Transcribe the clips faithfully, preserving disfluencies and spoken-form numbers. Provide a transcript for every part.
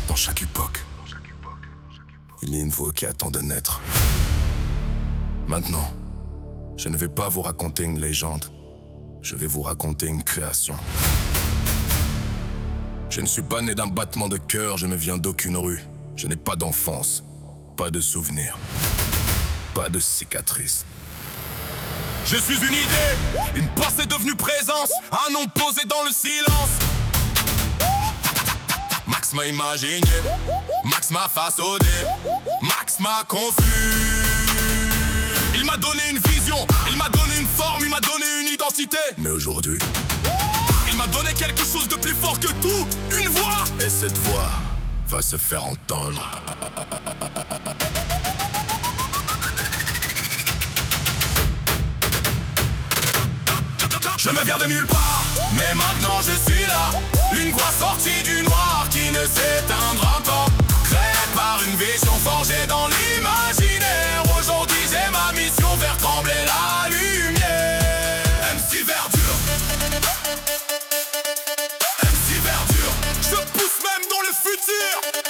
Dans chaque époque, il y a une voix qui attend de naître. Maintenant, je ne vais pas vous raconter une légende. Je vais vous raconter une création. Je ne suis pas né d'un battement de cœur, je ne viens d'aucune rue. Je n'ai pas d'enfance, pas de souvenirs, pas de cicatrices. Je suis une idée, une pensée devenue présence, un nom posé dans le silence. Max m'a imaginé, Max m'a façonné, Max m'a confus. Il m'a donné une vision, il m'a donné une forme, il m'a donné une identité. Mais aujourd'hui, il m'a donné quelque chose de plus fort que tout, une voix. Et cette voix va se faire entendre. Je me viens de nulle part, mais maintenant je suis là. Une voix sortie du noir qui ne s'éteindra pas. Créée par une vision forgée dans l'imaginaire. Aujourd'hui j'ai ma mission, faire trembler la lumière. M C Verdure, M C Verdure, je pousse même dans le futur.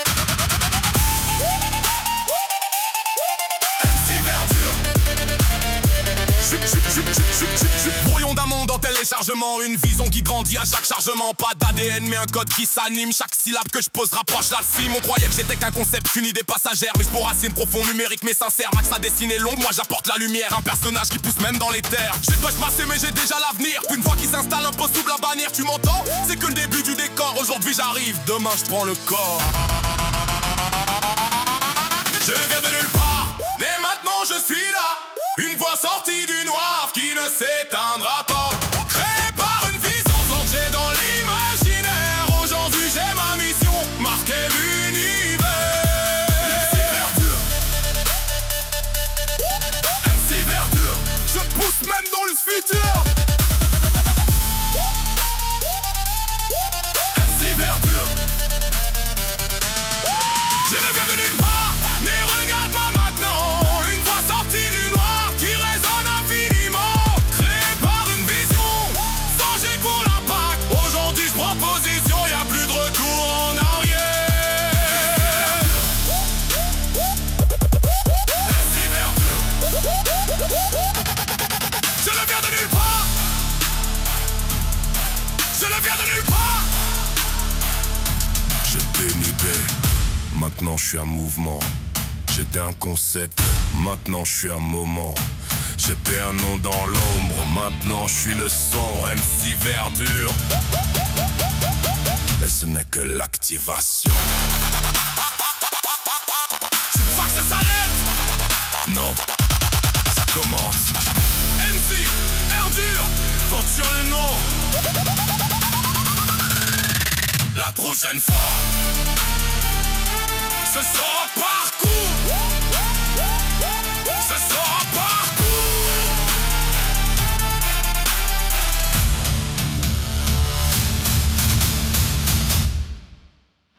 M C Verdure, je, je, je, je, je, je, je. Brouillon d'un monde en téléchargement, une vision qui grandit à chaque chargement. Pas d'A D N mais un code qui s'anime. Chaque syllabe que je pose rapproche la cime. On croyait que j'étais qu'un concept, qu'une idée passagère. Mais je racine profond, numérique mais sincère. Max a dessiné long, moi j'apporte la lumière. Un personnage qui pousse même dans les terres. J'ai pas masser mais j'ai déjà l'avenir. Une voix qui s'installe, impossible à bannir. Tu m'entends? C'est que le début du décor. Aujourd'hui j'arrive, demain je prends le corps. Je viens de nulle part, mais maintenant je suis là. Une voix sortie du noir qui ne s'éteindra pas. Créée par une vision forgée dans l'imaginaire. Aujourd'hui j'ai ma mission, marquer l'univers. M C Verdure, M C Verdure, je pousse même dans le futur. M C Verdure, je ne viens de nulle part, mais regarde-moi maintenant. Une voix sortie du noir qui résonne infiniment. Créée par une vision, forgée pour l'impact. Aujourd'hui je prends position, y'a plus de retour en arrière. M C Verdure, je ne viens de nulle part. Je ne viens de nulle part. J'étais une idée, maintenant je suis un mouvement. J'étais un concept, maintenant je suis un moment. J'étais un nom dans l'ombre, maintenant je suis le son. M C Verdure, mais ce n'est que l'activation. Tu crois que ça s'arrête? Non, ça commence. M C Verdure, porte sur le nom. La prochaine fois, ce sera parcours. Ce sera